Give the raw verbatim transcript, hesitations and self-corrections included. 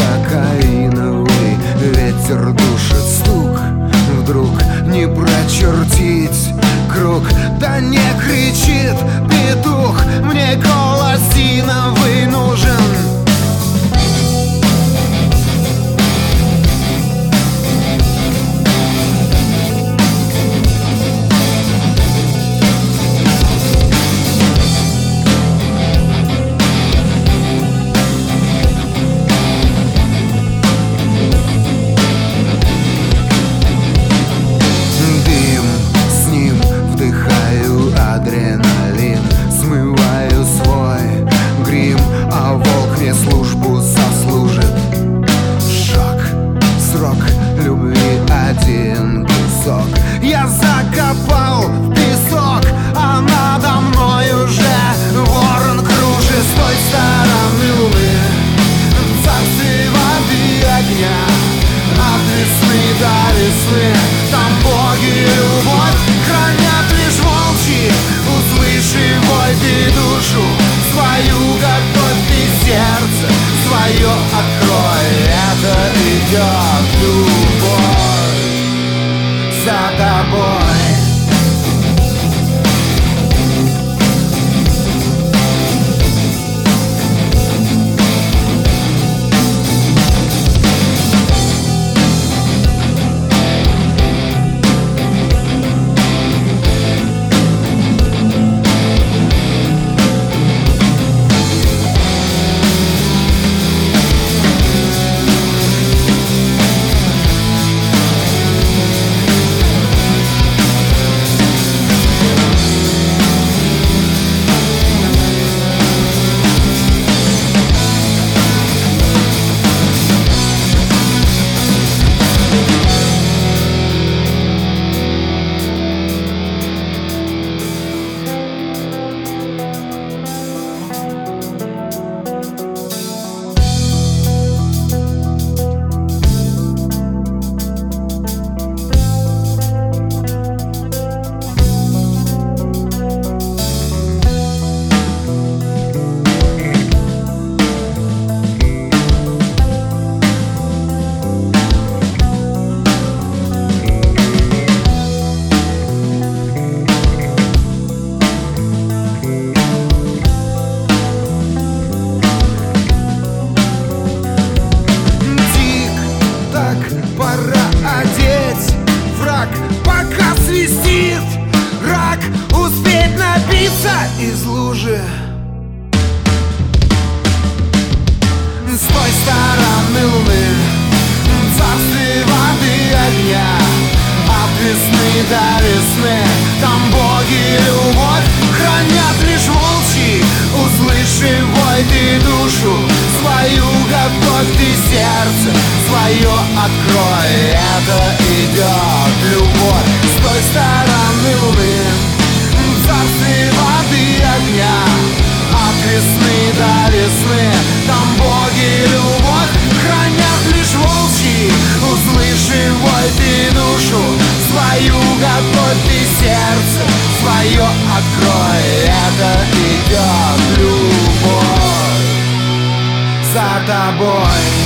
кокаиновый ветер душит стук. Вдруг не прочертить круг, да не кричит петух, мне голос Зиновый нужен. Адреналин, смываю свой грим, а волк мне службу сослужит. Шок, срок любви один кусок я закопал в песок, а надо мной уже ворон кружит. С той стороны луны, в царстве воды и огня, от весны до весны там боги любовь хранят лишь волчьи. Услыши вой ты душу свою, готовь ты сердце свое, открой. Это идет любовь за тобой. Пора одеть фрак, пока свистит рак, успеть напиться из лужи. С той стороны луны, в царстве воды и огня, от весны до весны там боги любовь хранят лишь волчьи. Услыши вой ты душу свою, готовь ты сердце свое, открой. Это идет любовь с той стороны луны, в царстве воды и огня, от весны до весны там боги любовь хранят лишь волчьи. Услыши вой ты душу свою, готовь ты сердце свое, открой. Это идет любовь за тобой.